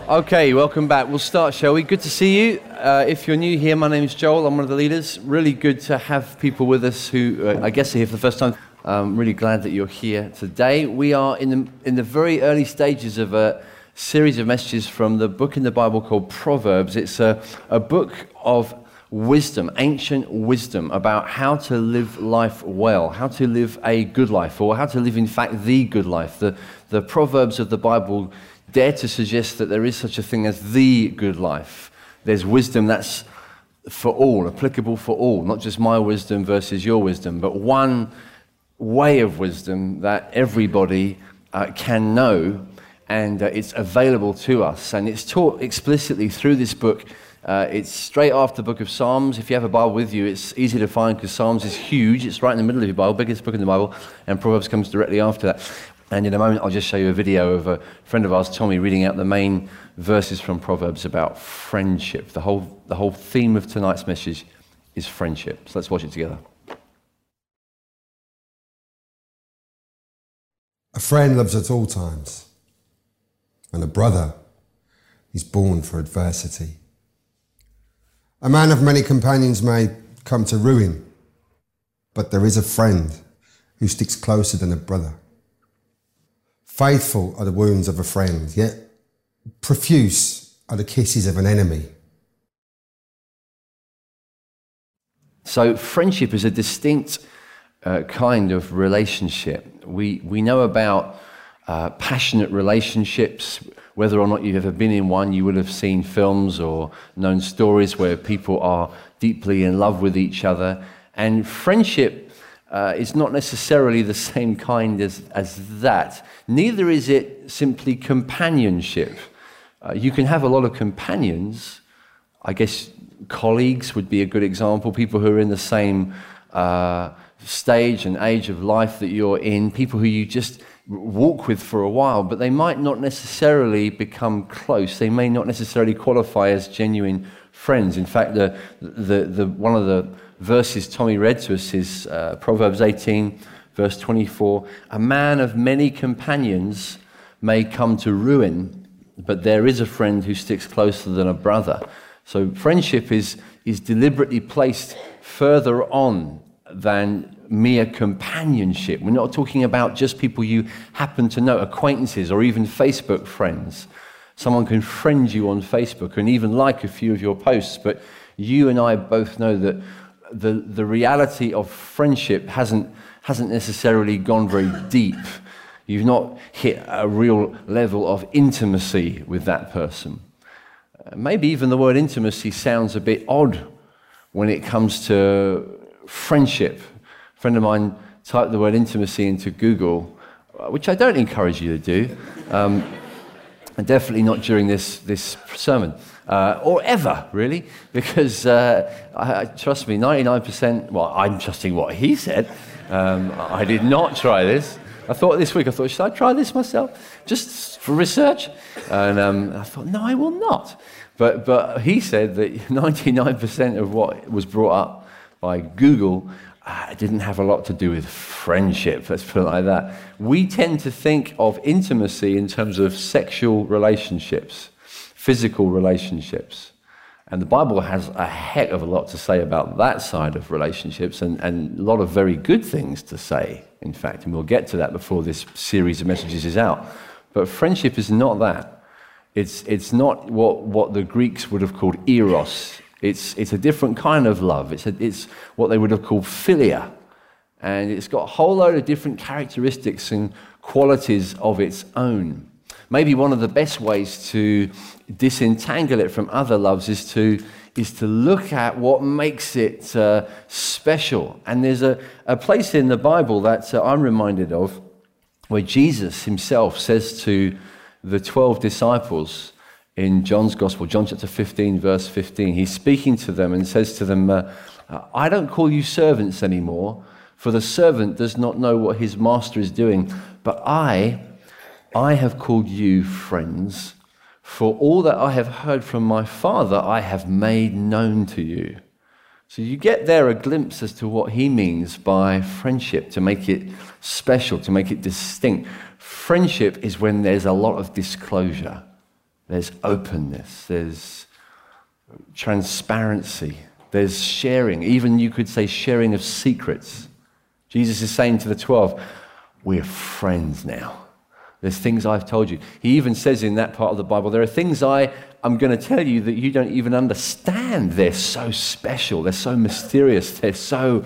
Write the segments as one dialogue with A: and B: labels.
A: Okay, welcome back. We'll start, shall we? Good to see you. If you're new here, my name is Joel. I'm one of the leaders. Really good to have people with us who, I guess, are here for the first time. I'm really glad that you're here today. We are in the very early stages of a series of messages from the book in the Bible called Proverbs. It's a book of wisdom, ancient wisdom about how to live life well, how to live a good life, or how to live, in fact, the good life. The Proverbs of the Bible dare to suggest that there is such a thing as the good life. There's wisdom that's for all, applicable for all, not just my wisdom versus your wisdom, but one way of wisdom that everybody can know, and it's available to us. And it's taught explicitly through this book. It's straight after the book of Psalms. If you have a Bible with you, it's easy to find because Psalms is huge. It's right in the middle of your Bible, biggest book in the Bible, and Proverbs comes directly after that. And in a moment, I'll just show you a video of a friend of ours, Tommy, reading out the main verses from Proverbs about friendship. The whole theme of tonight's message is friendship. So let's watch it together.
B: A friend loves at all times, and a brother is born for adversity. A man of many companions may come to ruin, but there is a friend who sticks closer than a brother. Faithful are the wounds of a friend, yet profuse are the kisses of an enemy.
A: So friendship is a distinct kind of relationship. We know about passionate relationships. Whether or not you've ever been in one, you will have seen films or known stories where people are deeply in love with each other. And friendship is not necessarily the same kind as that. Neither is it simply companionship. You can have a lot of companions. I guess colleagues would be a good example, people who are in the same stage and age of life that you're in, people who you just walk with for a while, but they might not necessarily become close. They may not necessarily qualify as genuine friends. In fact, the one of the verses Tommy read to us is Proverbs 18, verse 24. A man of many companions may come to ruin, but there is a friend who sticks closer than a brother. So friendship is deliberately placed further on than mere companionship. We're not talking about just people you happen to know, acquaintances, or even Facebook friends. Someone can friend you on Facebook and even like a few of your posts, but you and I both know that the reality of friendship hasn't necessarily gone very deep. You've not hit a real level of intimacy with that person. Maybe even the word intimacy sounds a bit odd when it comes to friendship. A friend of mine typed the word intimacy into Google, which I don't encourage you to do, and definitely not during this sermon. Or ever, really, because trust me, 99%, well, I'm trusting what he said. I did not try this. I thought this week, should I try this myself? Just for research? And I thought, no, I will not. But he said that 99% of what was brought up by Google didn't have a lot to do with friendship, let's put it like that. We tend to think of intimacy in terms of sexual relationships, physical relationships. And the Bible has a heck of a lot to say about that side of relationships, and a lot of very good things to say, in fact, and we'll get to that before this series of messages is out. But friendship is not that. It's not what the Greeks would have called eros. It's a different kind of love. It's what they would have called philia. And it's got a whole load of different characteristics and qualities of its own. Maybe one of the best ways to disentangle it from other loves is to look at what makes it special. And there's a place in the Bible that I'm reminded of where Jesus himself says to the 12 disciples in John's Gospel, John chapter 15, verse 15, he's speaking to them and says to them, I don't call you servants anymore, for the servant does not know what his master is doing, but I have called you friends, for all that I have heard from my Father I have made known to you. So you get there a glimpse as to what he means by friendship, to make it special, to make it distinct. Friendship is when there's a lot of disclosure. There's openness. There's transparency. There's sharing. Even you could say sharing of secrets. Jesus is saying to the 12, we're friends now. There's things I've told you. He even says in that part of the Bible, there are things I'm going to tell you that you don't even understand. They're so special. They're so mysterious. They're so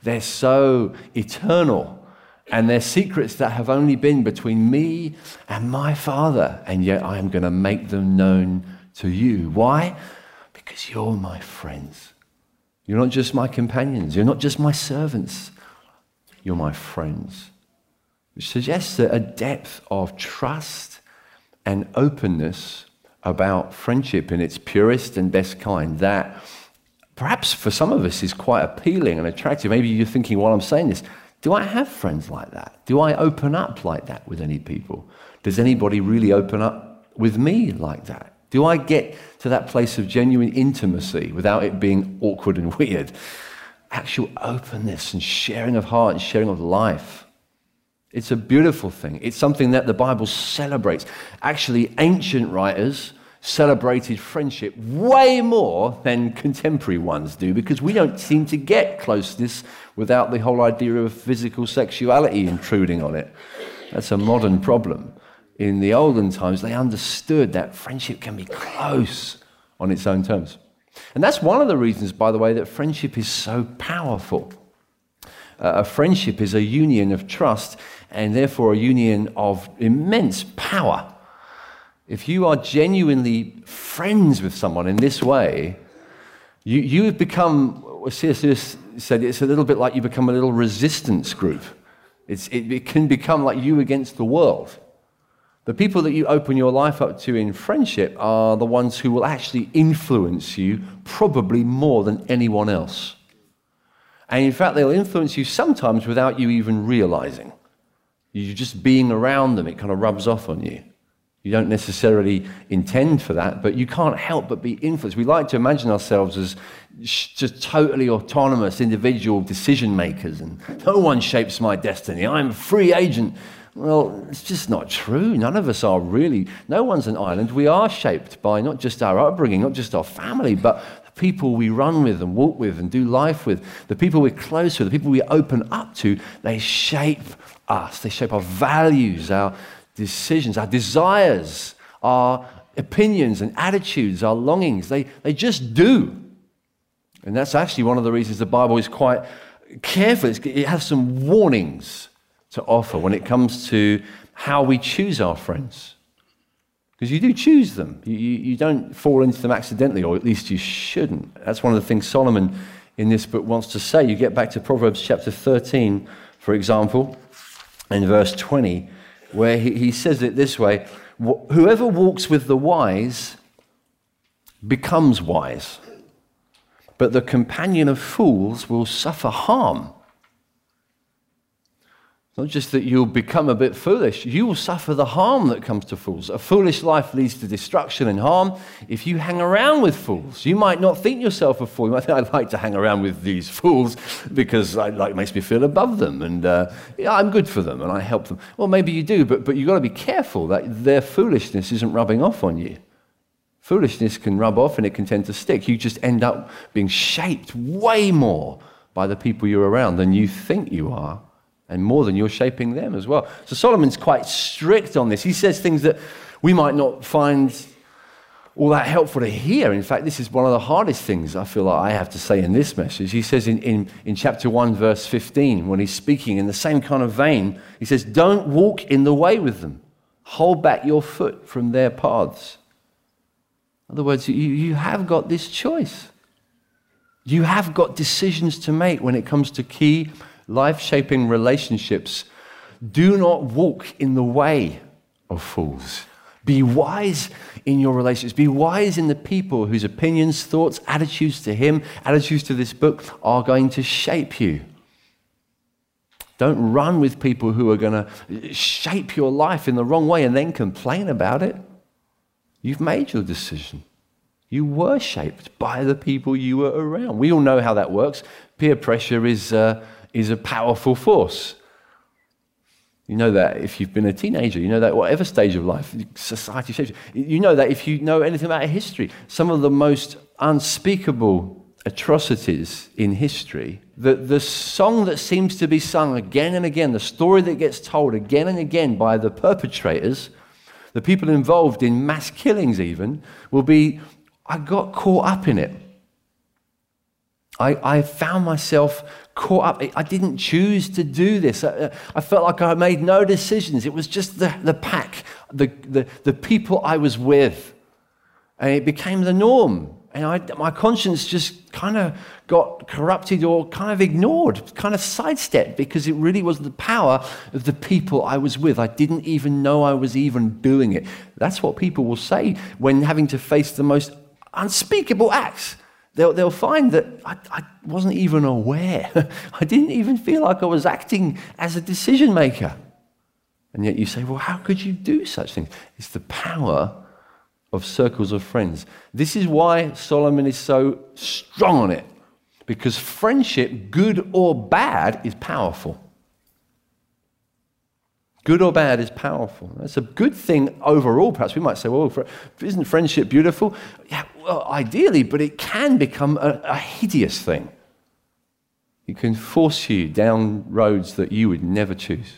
A: eternal. And they're secrets that have only been between me and my Father. And yet I am going to make them known to you. Why? Because you're my friends. You're not just my companions. You're not just my servants. You're my friends. Which suggests that a depth of trust and openness about friendship in its purest and best kind that perhaps for some of us is quite appealing and attractive. Maybe you're thinking while I'm saying this, do I have friends like that? Do I open up like that with any people? Does anybody really open up with me like that? Do I get to that place of genuine intimacy without it being awkward and weird? Actual openness and sharing of heart and sharing of life. It's a beautiful thing. It's something that the Bible celebrates. Actually, ancient writers celebrated friendship way more than contemporary ones do because we don't seem to get closeness without the whole idea of physical sexuality intruding on it. That's a modern problem. In the olden times, they understood that friendship can be close on its own terms. And that's one of the reasons, by the way, that friendship is so powerful. A friendship is a union of trust and therefore a union of immense power. If you are genuinely friends with someone in this way, you have become, C.S. Lewis said, it's a little bit like you become a little resistance group. It can become like you against the world. The people that you open your life up to in friendship are the ones who will actually influence you probably more than anyone else. And in fact, they'll influence you sometimes without you even realizing. You're just being around them, it kind of rubs off on you. You don't necessarily intend for that, but you can't help but be influenced. We like to imagine ourselves as just totally autonomous individual decision makers, and no one shapes my destiny. I'm a free agent. Well, it's just not true. None of us are really. No one's an island. We are shaped by not just our upbringing, not just our family, but the people we run with and walk with and do life with, the people we're close with, the people we open up to. They shape us. They shape our values, our decisions, our desires, our opinions and attitudes, our longings. They just do. And that's actually one of the reasons the Bible is quite careful. It has some warnings to offer when it comes to how we choose our friends. Because you do choose them. You don't fall into them accidentally, or at least you shouldn't. That's one of the things Solomon in this book wants to say. You get back to Proverbs chapter 13, for example, in verse 20, where he says it this way: whoever walks with the wise becomes wise, but the companion of fools will suffer harm. Not just that you'll become a bit foolish, you will suffer the harm that comes to fools. A foolish life leads to destruction and harm. If you hang around with fools, you might not think yourself a fool. You might think, I'd like to hang around with these fools because it makes me feel above them and I'm good for them and I help them. Well, maybe you do, but you've got to be careful that their foolishness isn't rubbing off on you. Foolishness can rub off and it can tend to stick. You just end up being shaped way more by the people you're around than you think you are. And more than you're shaping them as well. So Solomon's quite strict on this. He says things that we might not find all that helpful to hear. In fact, this is one of the hardest things I feel like I have to say in this message. He says in chapter 1, verse 15, when he's speaking in the same kind of vein, he says, don't walk in the way with them. Hold back your foot from their paths. In other words, you have got this choice. You have got decisions to make when it comes to key life-shaping relationships. Do not walk in the way of fools. Be wise in your relationships. Be wise in the people whose opinions, thoughts, attitudes to him, attitudes to this book are going to shape you. Don't run with people who are going to shape your life in the wrong way and then complain about it. You've made your decision. You were shaped by the people you were around. We all know how that works. Peer pressure is a powerful force. You know that if you've been a teenager, you know that whatever stage of life, society shapes you. You know that if you know anything about history, some of the most unspeakable atrocities in history, the song that seems to be sung again and again, the story that gets told again and again by the perpetrators, the people involved in mass killings even, will be, I got caught up in it. I found myself caught up. I didn't choose to do this. I felt like I made no decisions. It was just the pack, the people I was with. And it became the norm. And my conscience just kind of got corrupted or kind of ignored, kind of sidestepped, because it really was the power of the people I was with. I didn't even know I was even doing it. That's what people will say when having to face the most unspeakable acts. They'll find that I wasn't even aware. I didn't even feel like I was acting as a decision maker. And yet you say, well, how could you do such things? It's the power of circles of friends. This is why Solomon is so strong on it. Because friendship, good or bad, is powerful. Good or bad is powerful. That's a good thing overall. Perhaps we might say, well, isn't friendship beautiful? Yeah, well, ideally, but it can become a hideous thing. It can force you down roads that you would never choose.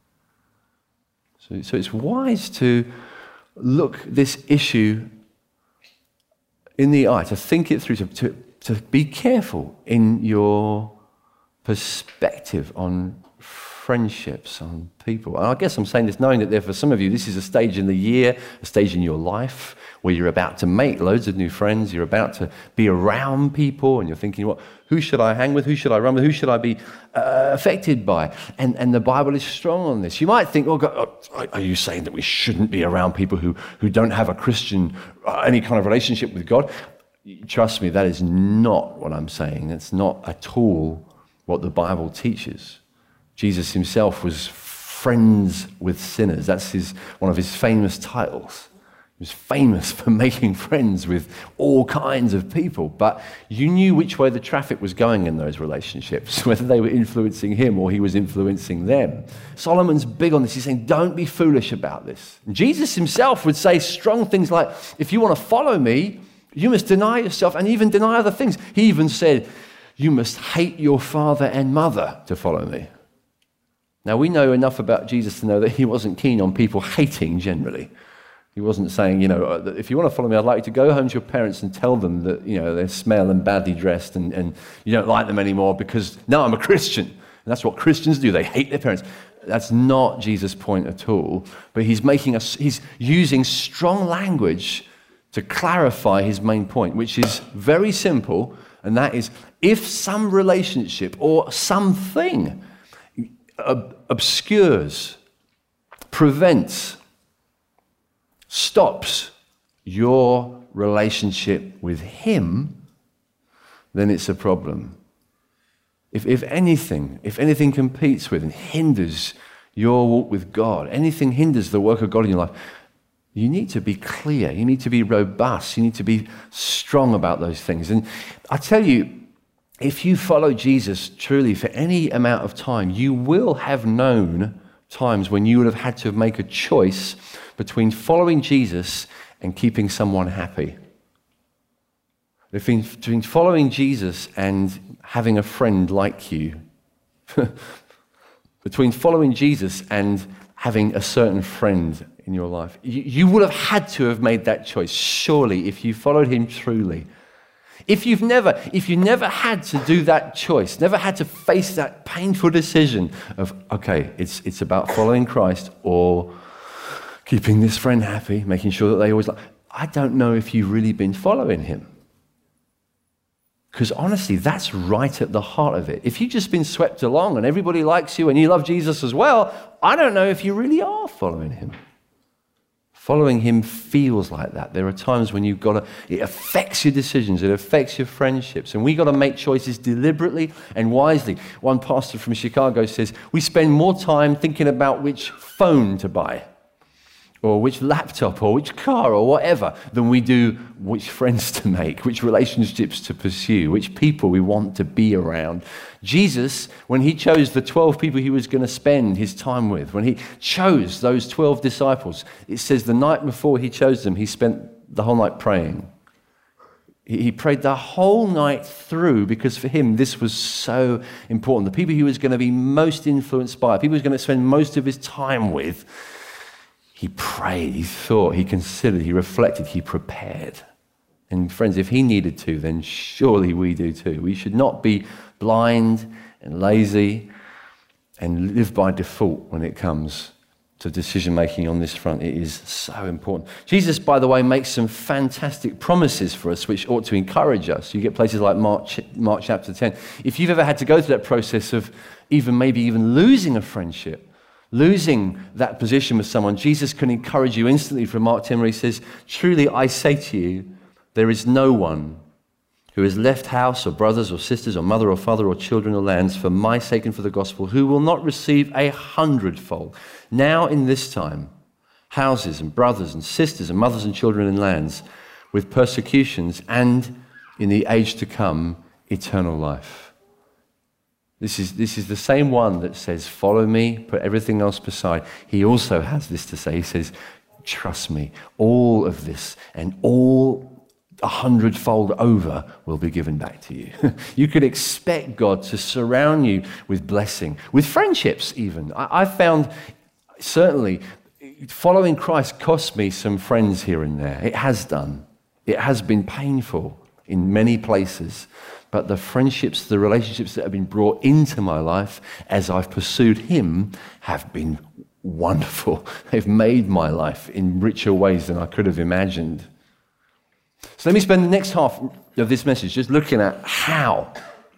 A: So it's wise to look this issue in the eye, to think it through, to be careful in your perspective on friendships, on people. And I guess I'm saying this knowing that for some of you, this is a stage in the year, a stage in your life where you're about to make loads of new friends, you're about to be around people, and you're thinking, well, who should I hang with, who should I run with, who should I be affected by? And the Bible is strong on this. You might think, oh, God, are you saying that we shouldn't be around people who don't have a Christian, any kind of relationship with God? Trust me, that is not what I'm saying. It's not at all what the Bible teaches. Jesus himself was friends with sinners. That's one of his famous titles. He was famous for making friends with all kinds of people, but you knew which way the traffic was going in those relationships, whether they were influencing him or he was influencing them. Solomon's big on this. He's saying, don't be foolish about this. And Jesus himself would say strong things like, if you want to follow me, you must deny yourself and even deny other things. He even said, you must hate your father and mother to follow me. Now, we know enough about Jesus to know that he wasn't keen on people hating generally. He wasn't saying, if you want to follow me, I'd like you to go home to your parents and tell them that, they smell and badly dressed and you don't like them anymore because now I'm a Christian. And that's what Christians do. They hate their parents. That's not Jesus' point at all. But he's using strong language to clarify his main point, which is very simple. And that is, if some relationship or something obscures, prevents, stops your relationship with him, then it's a problem. If anything competes with and hinders your walk with God, anything hinders the work of God in your life, you need to be clear, you need to be robust, you need to be strong about those things. And I tell you, if you follow Jesus truly for any amount of time, you will have known times when you would have had to make a choice between following Jesus and keeping someone happy. Between following Jesus and having a friend like you. Between following Jesus and having a certain friend in your life. You would have had to have made that choice, surely, if you followed him truly. If you never had to do that choice, never had to face that painful decision of, okay, it's about following Christ or keeping this friend happy, making sure that they always like, I don't know if you've really been following him. Because honestly, that's right at the heart of it. If you've just been swept along and everybody likes you and you love Jesus as well, I don't know if you really are following him. Following him feels like that. There are times when it affects your decisions, it affects your friendships, and we've got to make choices deliberately and wisely. One pastor from Chicago says, we spend more time thinking about which phone to buy or which laptop or which car or whatever than we do which friends to make, which relationships to pursue, which people we want to be around. Jesus, when he chose the 12 people he was going to spend his time with, when he chose those 12 disciples, it says the night before he chose them, he spent the whole night praying. He prayed the whole night through because for him this was so important. The people he was going to be most influenced by, people he was going to spend most of his time with, he prayed, he thought, he considered, he reflected, he prepared. And friends, if he needed to, then surely we do too. We should not be blind and lazy and live by default when it comes to decision-making on this front. It is so important. Jesus, by the way, makes some fantastic promises for us which ought to encourage us. You get places like Mark chapter 10. If you've ever had to go through that process of maybe even losing a friendship, losing that position with someone, Jesus can encourage you instantly from Mark 10 where he says, "Truly I say to you, there is no one who has left house or brothers or sisters or mother or father or children or lands for my sake and for the gospel, who will not receive 100-fold. Now in this time, houses and brothers and sisters and mothers and children and lands, with persecutions, and in the age to come, eternal life." This is the same one that says, "Follow me, put everything else beside." He also has this to say. He says, "Trust me, all of this and all 100-fold over will be given back to you." You could expect God to surround you with blessing, with friendships even. I've found, certainly, following Christ cost me some friends here and there. It has done. It has been painful in many places. But the friendships, the relationships that have been brought into my life as I've pursued him have been wonderful. They've made my life in richer ways than I could have imagined. So let me spend the next half of this message just looking at how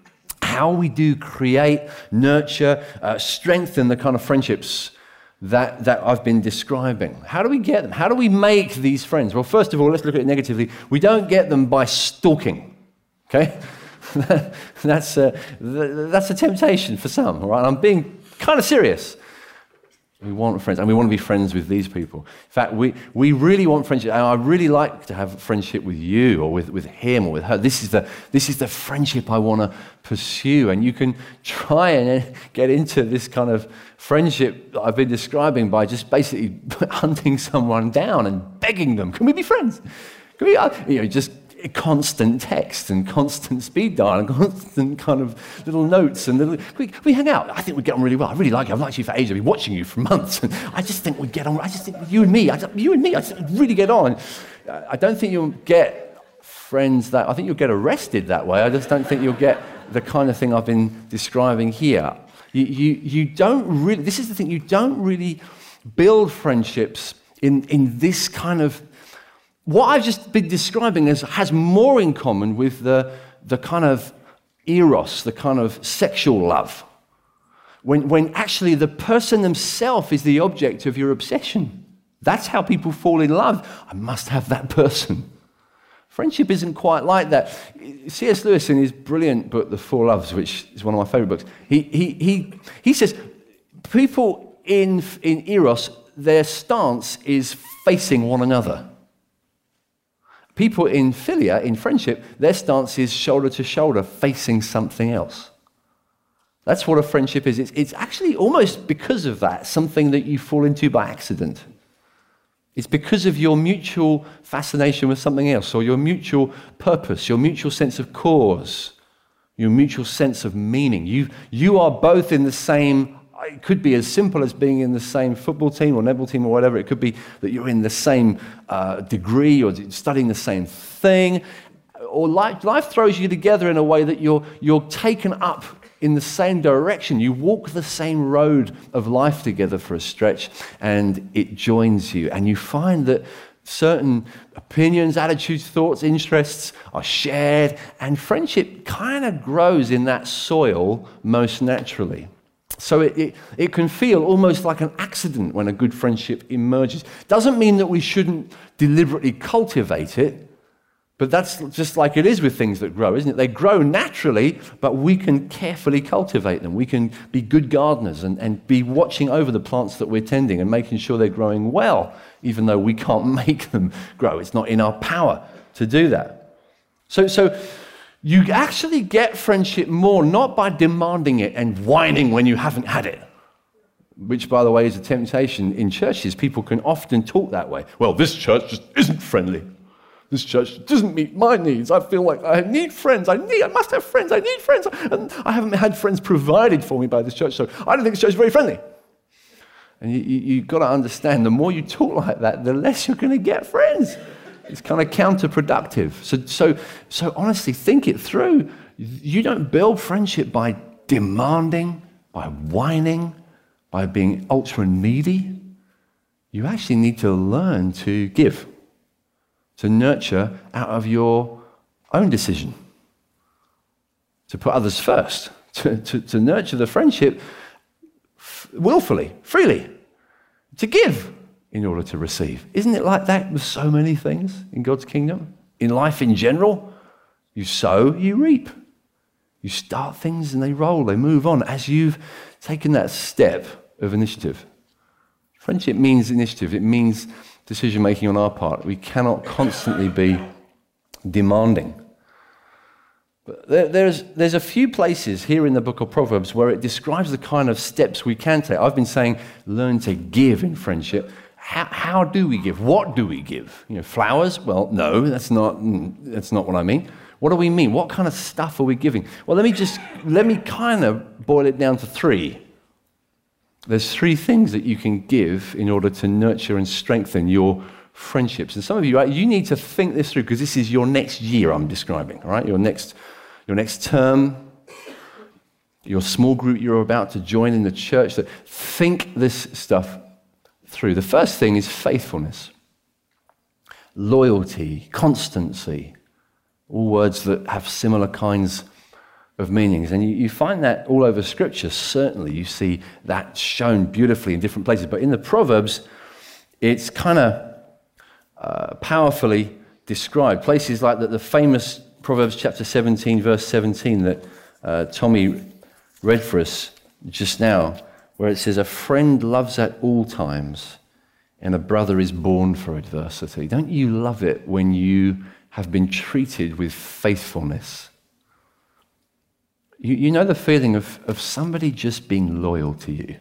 A: we do create, nurture, strengthen the kind of friendships that I've been describing. How do we get them? How do we make these friends? Well, first of all, let's look at it negatively. We don't get them by stalking, okay? That's a temptation for some, all right? I'm being kind of serious. We want friends, and we want to be friends with these people. In fact, we really want friendship, and I really like to have a friendship with you, or with him, or with her. This is the friendship I want to pursue, and you can try and get into this kind of friendship that I've been describing by just basically hunting someone down and begging them, "Can we be friends? Can we?" Just constant text and constant speed dial and constant kind of little notes and we hang out. I think we get on really well. I really like you. I've liked you for ages. I've been watching you for months. And I just think we get on. I just think you and me, I just really get on. I don't think you'll get friends I think you'll get arrested that way. I just don't think you'll get the kind of thing I've been describing here. You don't really, this is the thing, you don't really build friendships in this kind of, what I've just been describing has more in common with the kind of eros, the kind of sexual love, when actually the person themselves is the object of your obsession. That's how people fall in love. I must have that person. Friendship isn't quite like that. C.S. Lewis, in his brilliant book, The Four Loves, which is one of my favorite books, he says people in eros, their stance is facing one another. People in philia, in friendship, their stance is shoulder to shoulder, facing something else. That's what a friendship is. It's actually almost because of that, something that you fall into by accident. It's because of your mutual fascination with something else, or your mutual purpose, your mutual sense of cause, your mutual sense of meaning. You are both in the same. It could be as simple as being in the same football team or netball team or whatever. It could be that you're in the same degree or studying the same thing. Or life throws you together in a way that you're taken up in the same direction. You walk the same road of life together for a stretch, and it joins you. And you find that certain opinions, attitudes, thoughts, interests are shared, and friendship kind of grows in that soil most naturally. So it can feel almost like an accident when a good friendship emerges. Doesn't mean that we shouldn't deliberately cultivate it, But that's just like it is with things that grow, isn't it? They grow naturally, but we can carefully cultivate them. We can be good gardeners and be watching over the plants that we're tending and making sure they're growing well, even though we can't make them grow. It's not in our power to do that. So you actually get friendship more, not by demanding it and whining when you haven't had it, which, by the way, is a temptation in churches. People can often talk that way. Well, this church just isn't friendly. This church doesn't meet my needs. I feel like I need friends. I must have friends. I need friends. And I haven't had friends provided for me by this church, so I don't think this church is very friendly. And you've got to understand, the more you talk like that, the less you're going to get friends. It's kind of counterproductive. So honestly, think it through. You don't build friendship by demanding, by whining, by being ultra needy. You actually need to learn to give, to nurture out of your own decision, to put others first, to nurture the friendship willfully, freely, to give in order to receive. Isn't it like that with so many things in God's kingdom? In life in general, you sow, you reap. You start things and they roll, they move on as you've taken that step of initiative. Friendship means initiative. It means decision-making on our part. We cannot constantly be demanding. But there's a few places here in the book of Proverbs where it describes the kind of steps we can take. I've been saying learn to give in friendship. How do we give? What do we give? Flowers? Well, no, that's not what I mean. What do we mean? What kind of stuff are we giving? Well, let me kind of boil it down to three. There's three things that you can give in order to nurture and strengthen your friendships. And some of you, you need to think this through because this is your next year I'm describing, all right? Your next term, your small group you're about to join in the church. So think this stuff through. The first thing is faithfulness, loyalty, constancy, all words that have similar kinds of meanings. And you find that all over Scripture. Certainly you see that shown beautifully in different places. But in the Proverbs, it's kind of powerfully described. Places like the famous Proverbs chapter 17, verse 17 that Tommy read for us just now, where it says, "A friend loves at all times, and a brother is born for adversity." Don't you love it when you have been treated with faithfulness? You know the feeling of somebody just being loyal to you.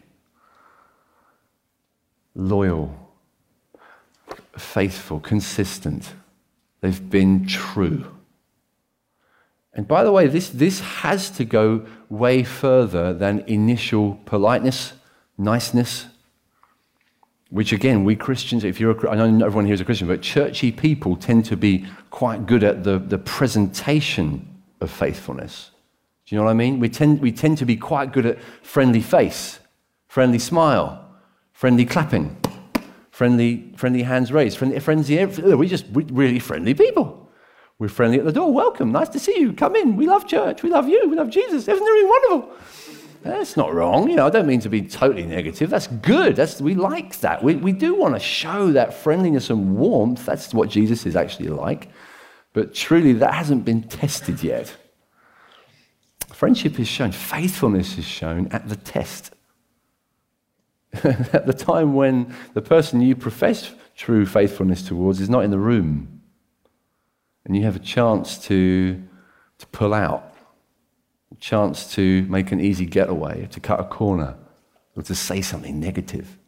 A: Loyal, faithful, consistent. They've been true. And by the way, this has to go way further than initial politeness, niceness, which again, we Christians, I know everyone here is a Christian, but churchy people tend to be quite good at the presentation of faithfulness. Do you know what I mean? We tend to be quite good at friendly face, friendly smile, friendly clapping, friendly hands raised, we're really friendly people. We're friendly at the door. Welcome, nice to see you. Come in. We love church. We love you. We love Jesus. Isn't it really wonderful? That's not wrong. I don't mean to be totally negative. That's good. We like that. We do want to show that friendliness and warmth. That's what Jesus is actually like. But truly, that hasn't been tested yet. Friendship is shown, faithfulness is shown at the test. At the time when the person you profess true faithfulness towards is not in the room. And you have a chance to pull out, a chance to make an easy getaway, to cut a corner, or to say something negative.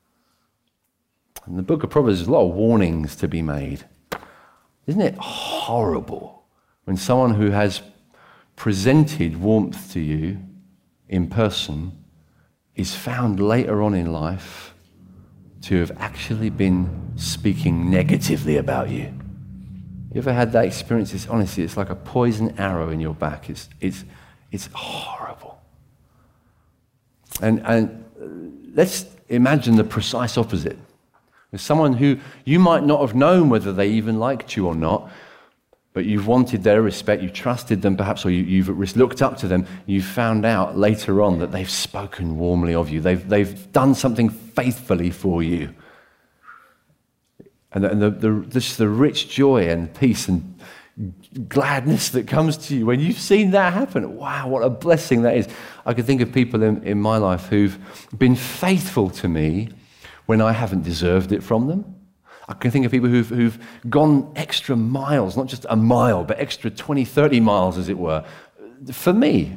A: In the book of Proverbs, there's a lot of warnings to be made. Isn't it horrible when someone who has presented warmth to you in person is found later on in life to have actually been speaking negatively about you? You ever had that experience? Honestly, it's like a poison arrow in your back. It's horrible. And let's imagine the precise opposite. There's someone who you might not have known whether they even liked you or not, but you've wanted their respect, you've trusted them perhaps, or you've looked up to them. You've found out later on that they've spoken warmly of you. They've done something faithfully for you. And the rich joy and peace and gladness that comes to you when you've seen that happen. Wow, what a blessing that is. I can think of people in my life who've been faithful to me when I haven't deserved it from them. I can think of people who've gone extra miles, not just a mile, but extra 20, 30 miles, as it were, for me,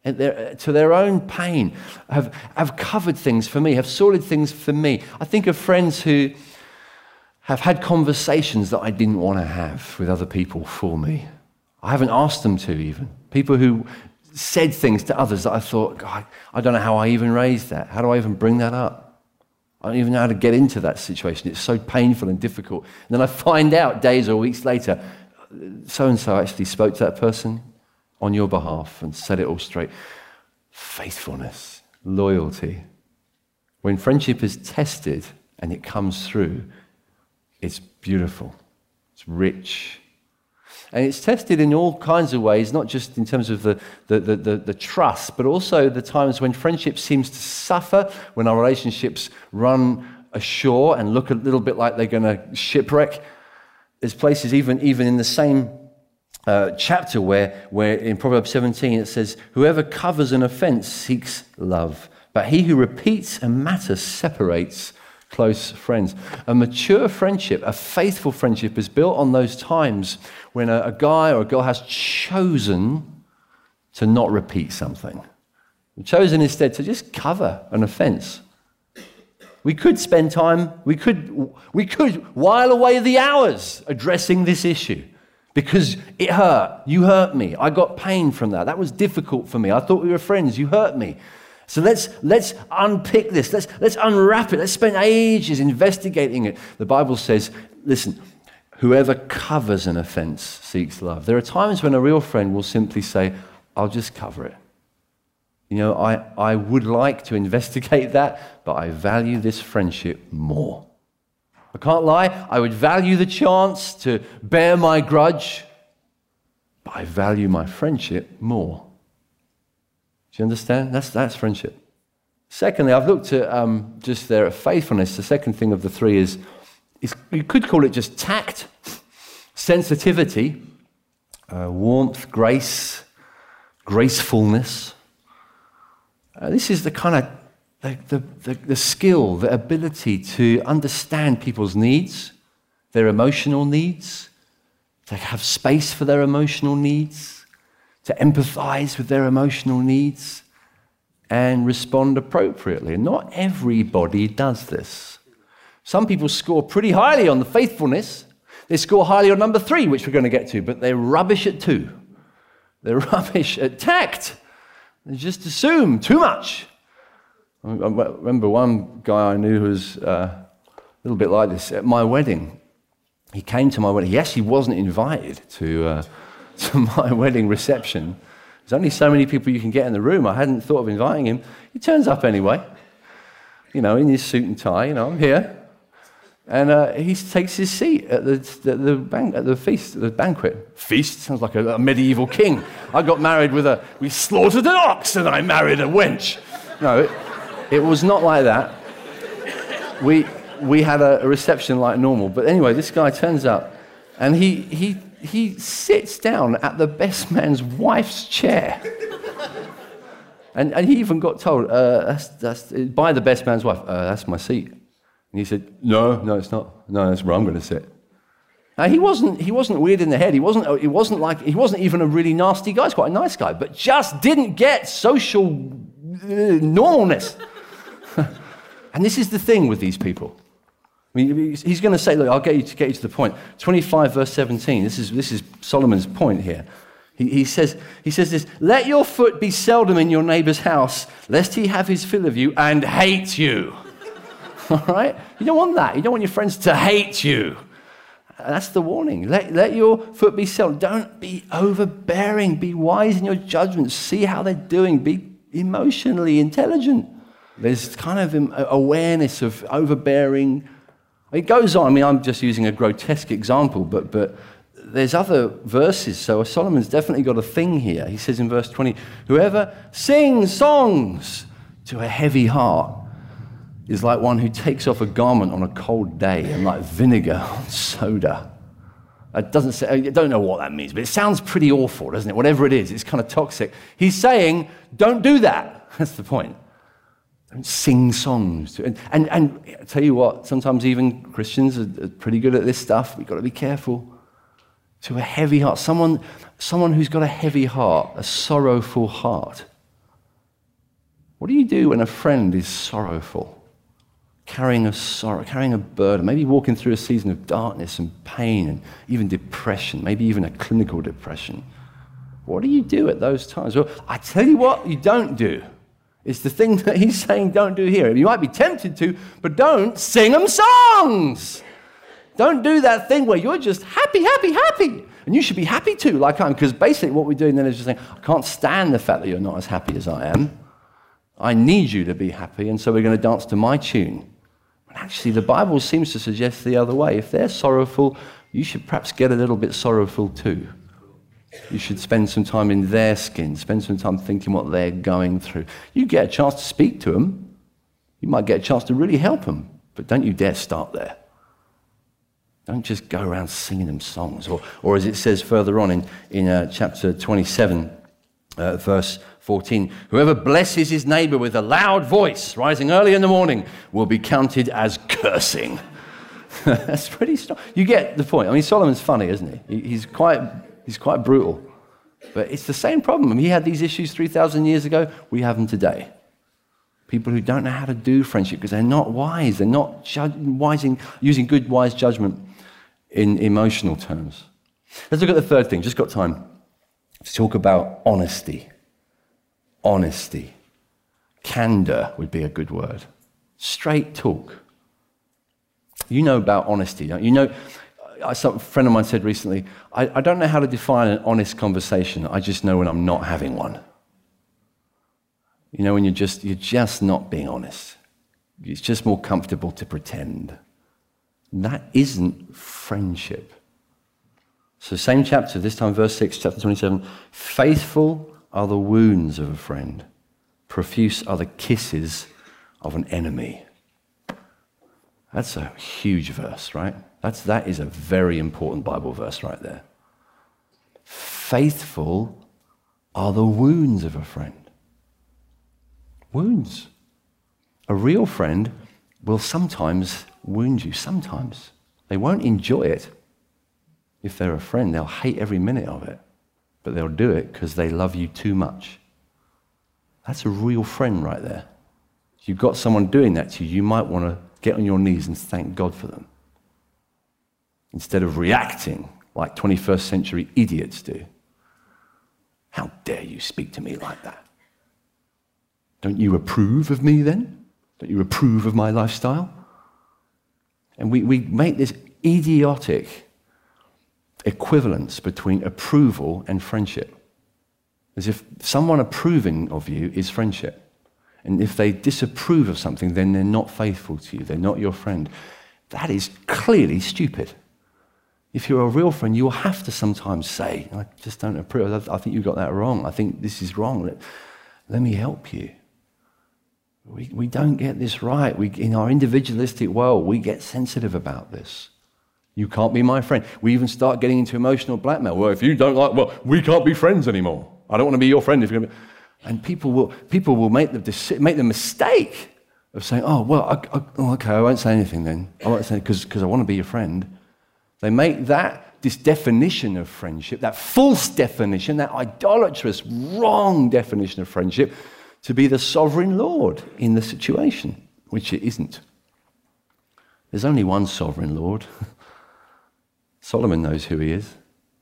A: to their own pain, have covered things for me, have sorted things for me. I think of friends who have had conversations that I didn't want to have with other people for me. I haven't asked them to even. People who said things to others that I thought, God, I don't know how I even raised that. How do I even bring that up? I don't even know how to get into that situation. It's so painful and difficult. And then I find out days or weeks later, so-and-so actually spoke to that person on your behalf and said it all straight. Faithfulness, loyalty. When friendship is tested and it comes through, it's beautiful, it's rich. And it's tested in all kinds of ways, not just in terms of the trust, but also the times when friendship seems to suffer, when our relationships run ashore and look a little bit like they're going to shipwreck. There's places even in the same chapter where in Proverbs 17 it says, whoever covers an offense seeks love, but he who repeats a matter separates close friends. A mature friendship, a faithful friendship is built on those times when a guy or a girl has chosen to not repeat something. Chosen instead to just cover an offense. We could spend time, we could while away the hours addressing this issue because it hurt. You hurt me. I got pain from that. That was difficult for me. I thought we were friends. You hurt me. So let's unpick this. Let's unwrap it. Let's spend ages investigating it. The Bible says, listen, whoever covers an offense seeks love. There are times when a real friend will simply say, I'll just cover it. You know, I would like to investigate that, but I value this friendship more. I can't lie, I would value the chance to bear my grudge, but I value my friendship more. Do you understand? That's friendship. Secondly, I've looked at just there at faithfulness. The second thing of the three is you could call it just tact, sensitivity, warmth, grace, gracefulness. This is the kind of the skill, the ability to understand people's needs, their emotional needs, to have space for their emotional needs, to empathize with their emotional needs and respond appropriately. And not everybody does this. Some people score pretty highly on the faithfulness. They score highly on number 3, which we're going to get to, but they're rubbish at 2. They're rubbish at tact. They just assume too much. I remember one guy I knew who was a little bit like this. At my wedding, he came to my wedding. He actually wasn't invited to my wedding reception. There's only so many people you can get in the room. I hadn't thought of inviting him. He turns up anyway, you know, in his suit and tie. You know, I'm here. And he takes his seat at the feast, at the banquet. Feast sounds like a medieval king. I got married we slaughtered an ox and I married a wench. No, it was not like that. We had a reception like normal. But anyway, this guy turns up and he sits down at the best man's wife's chair. and he even got told, that's by the best man's wife, that's my seat. And he said, no, it's not. No, that's where I'm going to sit. Now, he wasn't weird in the head. He wasn't even a really nasty guy. He's quite a nice guy, but just didn't get social normalness. And this is the thing with these people. I mean, he's going to say, look, I'll get you to the point. 25 verse 17. This is Solomon's point here. He says this: let your foot be seldom in your neighbor's house, lest he have his fill of you and hate you. All right? You don't want that. You don't want your friends to hate you. That's the warning. Let your foot be seldom. Don't be overbearing. Be wise in your judgments. See how they're doing. Be emotionally intelligent. There's kind of awareness of overbearing. It goes on. I mean, I'm just using a grotesque example, but there's other verses. So Solomon's definitely got a thing here. He says in verse 20, whoever sings songs to a heavy heart is like one who takes off a garment on a cold day and like vinegar on soda. It doesn't say, I don't know what that means, but it sounds pretty awful, doesn't it? Whatever it is, it's kind of toxic. He's saying, don't do that. That's the point. Don't sing songs. And I tell you what, sometimes even Christians are pretty good at this stuff. We've got to be careful. To a heavy heart, someone who's got a heavy heart, a sorrowful heart. What do you do when a friend is sorrowful? Carrying a sorrow, carrying a burden, maybe walking through a season of darkness and pain and even depression, maybe even a clinical depression. What do you do at those times? Well, I tell you what you don't do. It's the thing that he's saying don't do here. You might be tempted to, but don't sing them songs. Don't do that thing where you're just happy, happy, happy. And you should be happy too, like I am, because basically what we're doing then is just saying, I can't stand the fact that you're not as happy as I am. I need you to be happy, and so we're going to dance to my tune. Actually, the Bible seems to suggest the other way. If they're sorrowful, you should perhaps get a little bit sorrowful too. You should spend some time in their skin, spend some time thinking what they're going through. You get a chance to speak to them. You might get a chance to really help them, but don't you dare start there. Don't just go around singing them songs. Or as it says further on in chapter 27, verse 14, whoever blesses his neighbor with a loud voice, rising early in the morning, will be counted as cursing. That's pretty strong. You get the point. I mean, Solomon's funny, isn't he? He's quite brutal. But it's the same problem. I mean, he had these issues 3,000 years ago. We have them today. People who don't know how to do friendship because they're not wise. They're not using good, wise judgment in emotional terms. Let's look at the third thing. Just got time to talk about honesty. Honesty. Candor would be a good word. Straight talk. You know about honesty, don't you? You know, a friend of mine said recently, I don't know how to define an honest conversation. I just know when I'm not having one. You know, when you're just not being honest. It's just more comfortable to pretend. That isn't friendship. So same chapter, this time verse 6, chapter 27. Faithful are the wounds of a friend. Profuse are the kisses of an enemy. That's a huge verse, right? That is a very important Bible verse right there. Faithful are the wounds of a friend. Wounds. A real friend will sometimes wound you, sometimes. They won't enjoy it. If they're a friend, they'll hate every minute of it. But they'll do it because they love you too much. That's a real friend right there. If you've got someone doing that to you, you might want to get on your knees and thank God for them. Instead of reacting like 21st century idiots do. How dare you speak to me like that? Don't you approve of me then? Don't you approve of my lifestyle? And we make this idiotic equivalence between approval and friendship. As if someone approving of you is friendship. And if they disapprove of something, then they're not faithful to you. They're not your friend. That is clearly stupid. If you're a real friend, you'll have to sometimes say, I just don't approve. I think you got that wrong. I think this is wrong. Let me help you. We don't get this right. In our individualistic world, we get sensitive about this. You can't be my friend. We even start getting into emotional blackmail. Well, if you don't like, well, we can't be friends anymore. I don't want to be your friend if you're going to be. And people will make the mistake of saying, oh, well, okay, I won't say anything then. I won't say because I want to be your friend. They make this definition of friendship, that false definition, that idolatrous, wrong definition of friendship, to be the sovereign Lord in the situation, which it isn't. There's only one sovereign Lord. Solomon knows who he is.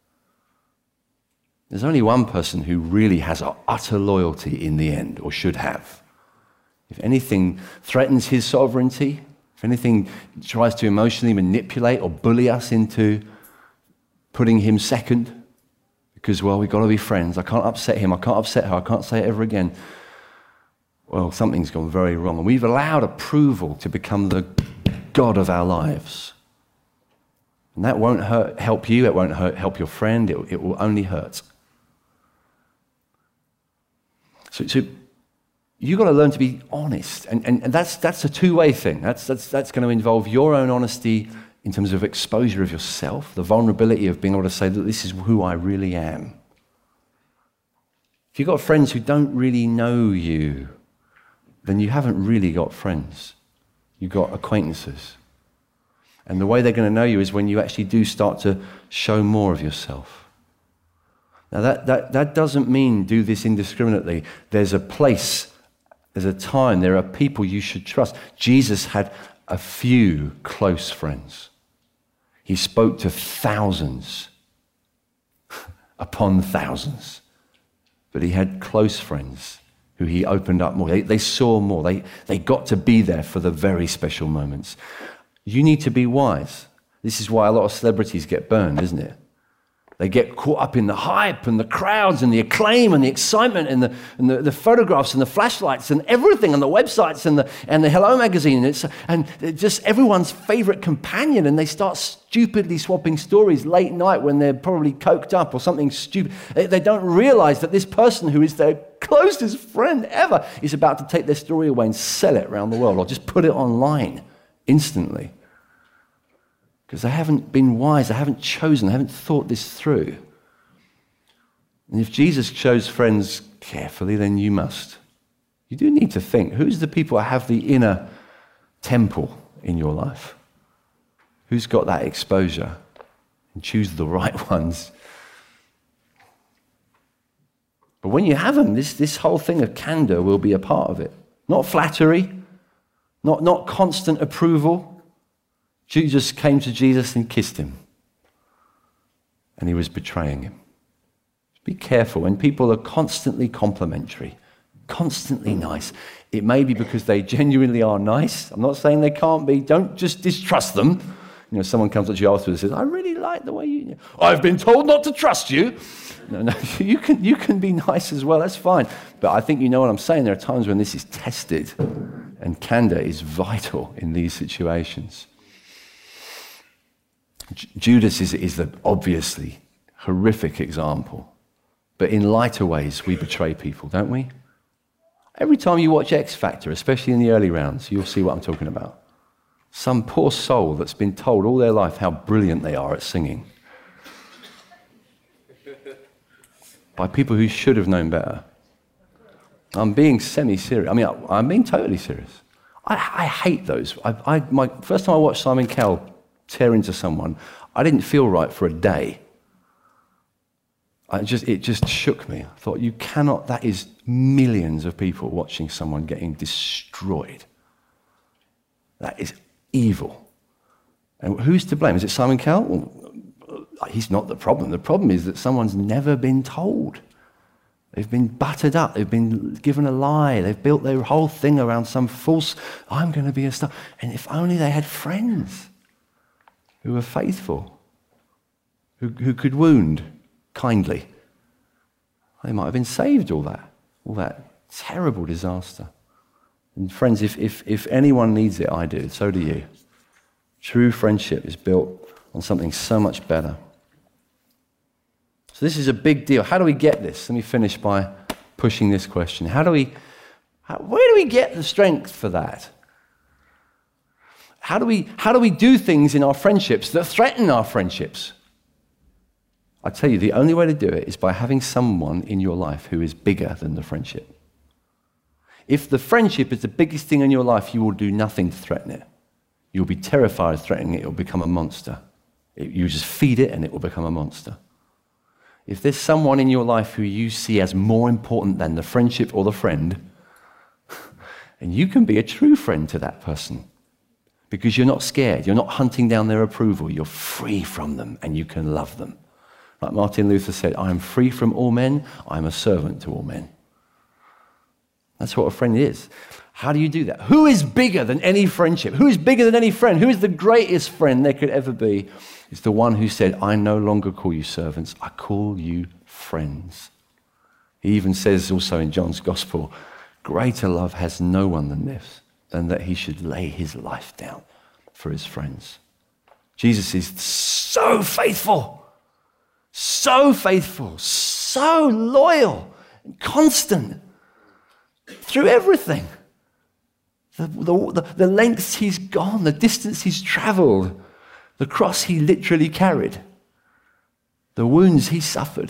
A: There's only one person who really has utter loyalty in the end, or should have. If anything threatens his sovereignty, if anything tries to emotionally manipulate or bully us into putting him second, because, well, we've got to be friends. I can't upset him. I can't upset her. I can't say it ever again. Well, something's gone very wrong. And we've allowed approval to become the God of our lives. And that won't help you. It won't help your friend. It will only hurt. So you've got to learn to be honest. And that's a two-way thing. That's going to involve your own honesty in terms of exposure of yourself, the vulnerability of being able to say that this is who I really am. If you've got friends who don't really know you, then you haven't really got friends. You've got acquaintances. And the way they're going to know you is when you actually do start to show more of yourself. Now that doesn't mean do this indiscriminately. There's a place, there's a time, there are people you should trust. Jesus had a few close friends. He spoke to thousands upon thousands. But he had close friends who he opened up more. They saw more. They got to be there for the very special moments. You need to be wise. This is why a lot of celebrities get burned, isn't it? They get caught up in the hype and the crowds and the acclaim and the excitement and the photographs and the flashlights and everything and the websites and the Hello magazine and just everyone's favorite companion, and they start stupidly swapping stories late night when they're probably coked up or something stupid. They don't realize that this person who is their closest friend ever is about to take their story away and sell it around the world or just put it online instantly. Because they haven't been wise, they haven't chosen, they haven't thought this through. And if Jesus chose friends carefully, then you must. You do need to think, who's the people that have the inner temple in your life? Who's got that exposure? And choose the right ones. But when you have them, this whole thing of candor will be a part of it. Not flattery, not constant approval. Judas came to Jesus and kissed him. And he was betraying him. Be careful when people are constantly complimentary, constantly nice. It may be because they genuinely are nice. I'm not saying they can't be. Don't just distrust them. You know, someone comes up to you afterwards and says, I really like the way you... I've been told not to trust you. No, you can be nice as well. That's fine. But I think you know what I'm saying. There are times when this is tested. And candor is vital in these situations. Judas is the obviously horrific example. But in lighter ways, we betray people, don't we? Every time you watch X Factor, especially in the early rounds, you'll see what I'm talking about. Some poor soul that's been told all their life how brilliant they are at singing. By people who should have known better. I'm being semi-serious. I mean, I'm being totally serious. I hate those. My first time I watched Simon Cowell tear into someone, I didn't feel right for a day. It just shook me. I thought, you cannot, that is millions of people watching someone getting destroyed. That is evil. And who's to blame? Is it Simon Cowell? Well, he's not the problem. The problem is that someone's never been told. They've been buttered up. They've been given a lie. They've built their whole thing around some false, I'm going to be a star. And if only they had friends who were faithful, who could wound kindly, they might have been saved all that terrible disaster. And friends, if anyone needs it, I do. So do you. True friendship is built on something so much better. So this is a big deal. How do we get this? Let me finish by pushing this question. Where do we get the strength for that? How do we do things in our friendships that threaten our friendships? I tell you, the only way to do it is by having someone in your life who is bigger than the friendship. If the friendship is the biggest thing in your life, you will do nothing to threaten it. You'll be terrified of threatening it. It will become a monster. You just feed it and it will become a monster. If there's someone in your life who you see as more important than the friendship or the friend, and you can be a true friend to that person, because you're not scared, you're not hunting down their approval, you're free from them and you can love them. Like Martin Luther said, I am free from all men, I am a servant to all men. That's what a friend is. How do you do that? Who is bigger than any friendship? Who is bigger than any friend? Who is the greatest friend there could ever be? It's the one who said, I no longer call you servants, I call you friends. He even says also in John's Gospel, greater love has no one than this, than that he should lay his life down for his friends. Jesus is so faithful, so loyal, and constant through everything. The lengths he's gone, the distance he's traveled The cross he literally carried. The wounds he suffered.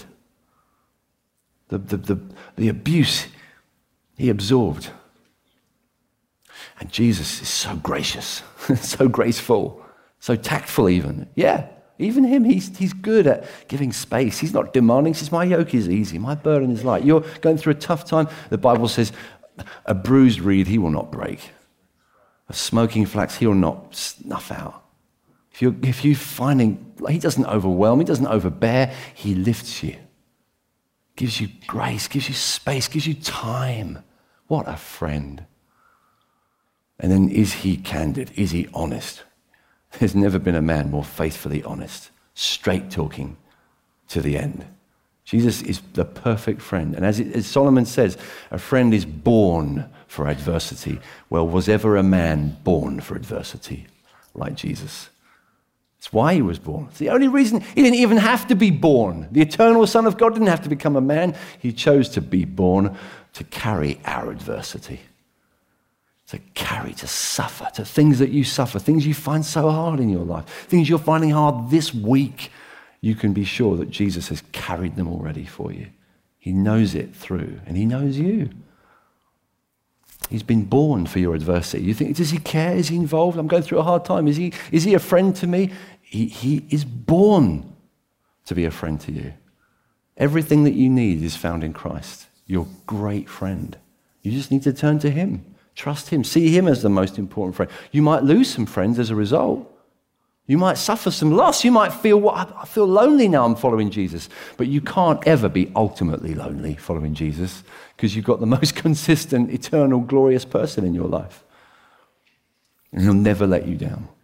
A: The abuse he absorbed. And Jesus is so gracious, so graceful, so tactful even. Yeah, even him, he's good at giving space. He's not demanding. He says, my yoke is easy, my burden is light. You're going through a tough time. The Bible says, a bruised reed he will not break. A smoking flax he will not snuff out. If you're finding, he doesn't overwhelm, he doesn't overbear, he lifts you. Gives you grace, gives you space, gives you time. What a friend. And then is he candid? Is he honest? There's never been a man more faithfully honest, straight talking to the end. Jesus is the perfect friend. And as Solomon says, a friend is born for adversity. Well, was ever a man born for adversity like Jesus? It's why he was born. It's the only reason. He didn't even have to be born. The eternal Son of God didn't have to become a man. He chose to be born to carry our adversity. To carry, to suffer, to things that you suffer, things you find so hard in your life, things you're finding hard this week. You can be sure that Jesus has carried them already for you. He knows it through, and he knows you. He's been born for your adversity. You think, does he care? Is he involved? I'm going through a hard time. Is he a friend to me? He is born to be a friend to you. Everything that you need is found in Christ, your great friend. You just need to turn to him. Trust him. See him as the most important friend. You might lose some friends as a result. You might suffer some loss. You might feel, I feel lonely now I'm following Jesus. But you can't ever be ultimately lonely following Jesus because you've got the most consistent, eternal, glorious person in your life. And he'll never let you down.